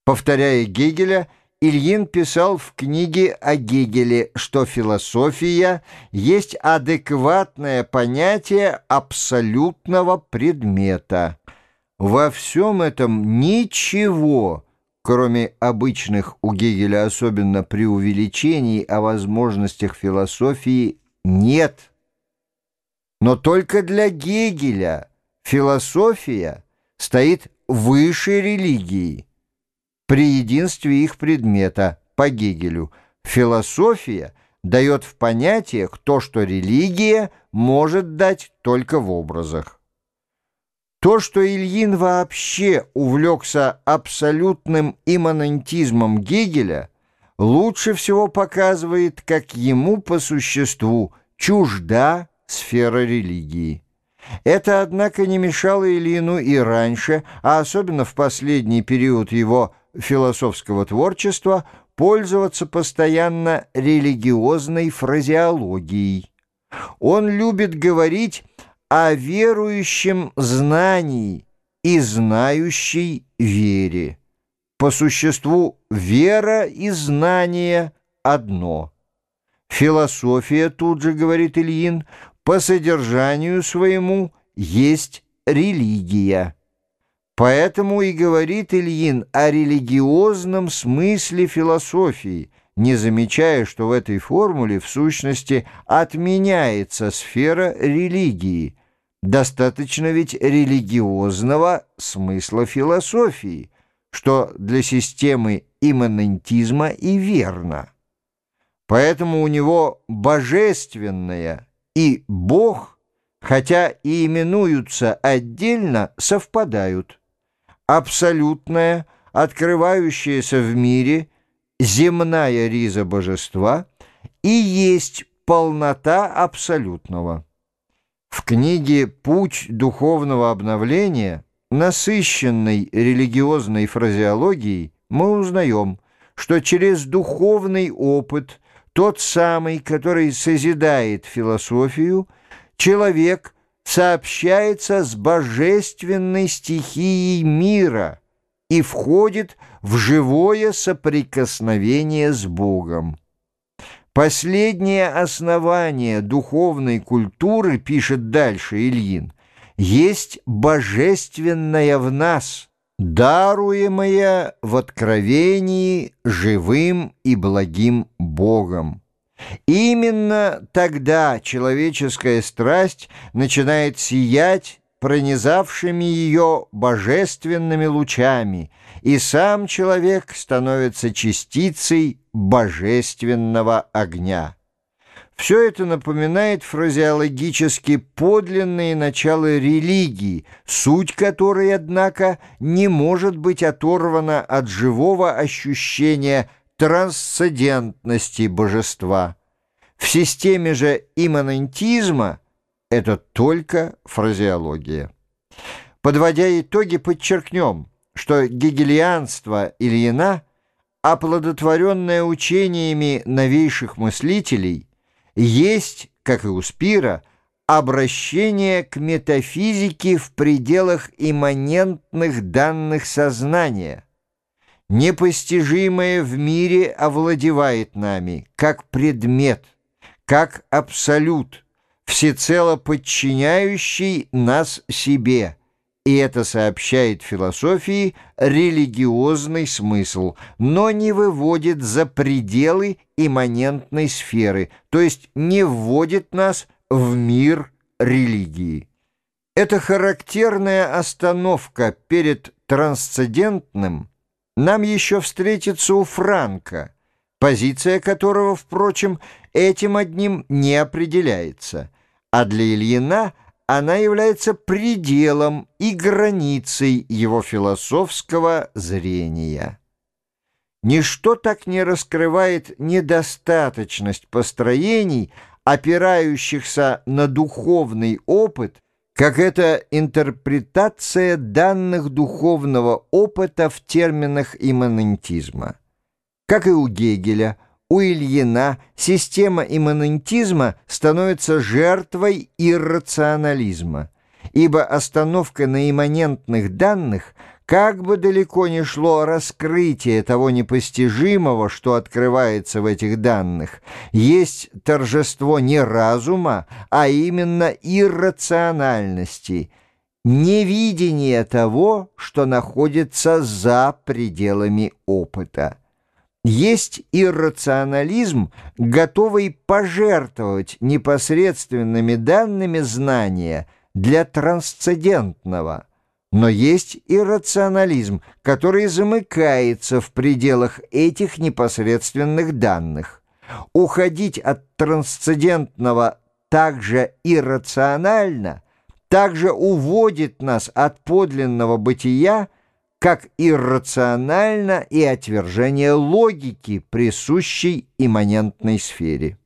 Повторяя Гегеля, Ильин писал в книге о Гегеле, что философия есть адекватное понятие абсолютного предмета. Во всем этом ничего, кроме обычных у Гегеля особенно преувеличений о возможностях философии, нет. Но только для Гегеля философия стоит выше религии. При единстве их предмета, по Гегелю, философия дает в понятиях то, что религия может дать только в образах. То, что Ильин вообще увлекся абсолютным имманентизмом Гегеля, лучше всего показывает, как ему по существу чужда сфера религии. Это, однако, не мешало Ильину и раньше, а особенно в последний период его философского творчества, пользоваться постоянно религиозной фразеологией. Он любит говорить о верующем знании и знающей вере. По существу вера и знание одно. Философия, тут же говорит Ильин, по содержанию своему есть религия. Поэтому и говорит Ильин о религиозном смысле философии, не замечая, что в этой формуле в сущности отменяется сфера религии. Достаточно ведь религиозного смысла философии, что для системы имманентизма и верно. Поэтому у него божественное и Бог, хотя и именуются отдельно, совпадают. Абсолютная, открывающаяся в мире, земная риза божества и есть полнота абсолютного. В книге «Путь духовного обновления», насыщенной религиозной фразеологией, мы узнаем, что через духовный опыт, тот самый, который созидает философию, человек сообщается с божественной стихией мира и входит в живое соприкосновение с Богом. Последнее основание духовной культуры, пишет дальше Ильин, есть божественное в нас, даруемое в откровении живым и благим Богом. Именно тогда человеческая страсть начинает сиять пронизавшими ее божественными лучами, и сам человек становится частицей божественного огня. Все это напоминает фразеологически подлинные начала религии, суть которой, однако, не может быть оторвана от живого ощущения трансцендентности божества. В системе же имманентизма это только фразеология. Подводя итоги, подчеркнем, что гегелианство Ильина, оплодотворенное учениями новейших мыслителей, есть, как и у Спира, обращение к метафизике в пределах имманентных данных сознания. Непостижимое в мире овладевает нами, как предмет, как абсолют, всецело подчиняющий нас себе, и это сообщает философии религиозный смысл, но не выводит за пределы имманентной сферы, то есть не вводит нас в мир религии. Эта характерная остановка перед трансцендентным нам еще встретится у Франка, позиция которого, впрочем, этим одним не определяется, а для Ильина она является пределом и границей его философского зрения. Ничто так не раскрывает недостаточность построений, опирающихся на духовный опыт, как эта интерпретация данных духовного опыта в терминах имманентизма. Как и у Гегеля, у Ильина система имманентизма становится жертвой иррационализма, ибо остановка на имманентных данных Как бы далеко ни шло раскрытие того непостижимого, что открывается в этих данных, есть торжество не разума, а именно иррациональности, невидение того, что находится за пределами опыта. Есть иррационализм, готовый пожертвовать непосредственными данными знания для трансцендентного. Но есть иррационализм, который замыкается в пределах этих непосредственных данных. Уходить от трансцендентного также иррационально, также уводит нас от подлинного бытия, как иррационально и отвержение логики, присущей имманентной сфере.